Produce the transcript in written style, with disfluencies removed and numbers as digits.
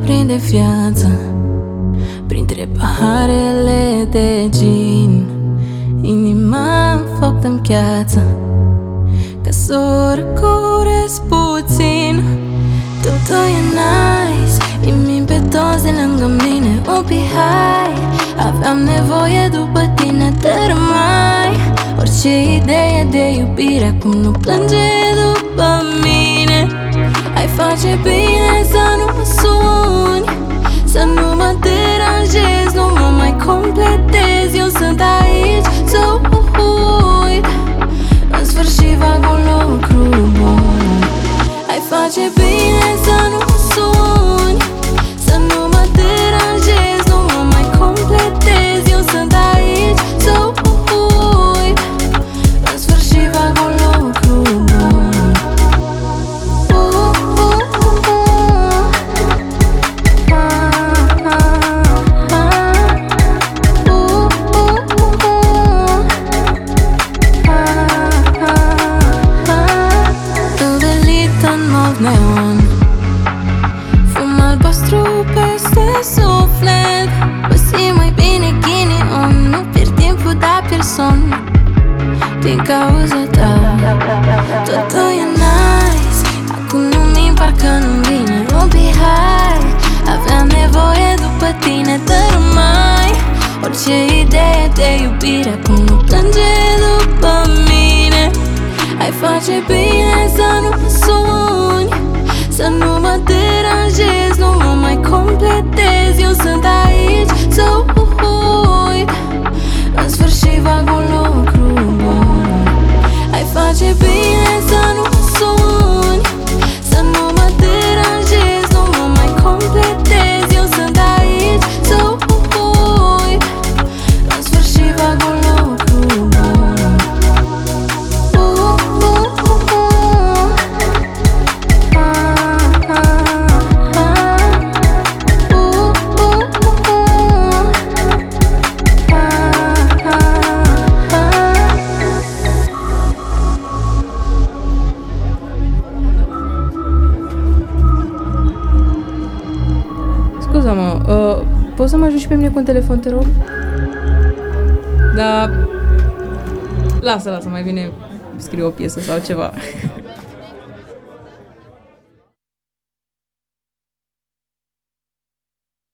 prinde viață printre paharele de gin. Inima în foc dă-mi cheață ca să o răcoresc puțin. Totul e nice, îi pe toți de lângă mine. Upi, hai, aveam nevoie după tine, te rămai. Orice idee de iubire acum nu plânge după mine. Ai face bine să nu mă suni, să nu mă deranjezi, nu mă mai completezi. Eu sunt aici să uit, în sfârșit fac un lucru bun. Ai face bine să nu mă suni, să nu mă deranjezi, nu mă mai completezi. Eu sunt aici să uit, în sfârșit fac un lucru bun. Neon, fum albastru peste suflet. Păsi mai bine ghinion, nu pierd timpul, dar pierd somn din cauza ta. Totul e nice, acum nu-mi parcă nu-mi vine. Ubi, hai, aveam nevoie după tine, te rămai. Orice idee de iubire acum nu plânge după mine. Ai face bine să nu mă suni, să nu mă deranjezi, nu mă mai completezi. Eu sunt aici să uit, în sfârșit fac un lucru bun. Ai face bine să nu mă suni, să nu mă deranjezi, nu mă mai completezi. Eu sunt aici să uit, în sfârșit fac un lucru bun. Scuza-mă, poți să mă ajungi pe mine cu un telefon, te rog? Da. Lasă, mai bine scriu o piesă sau ceva.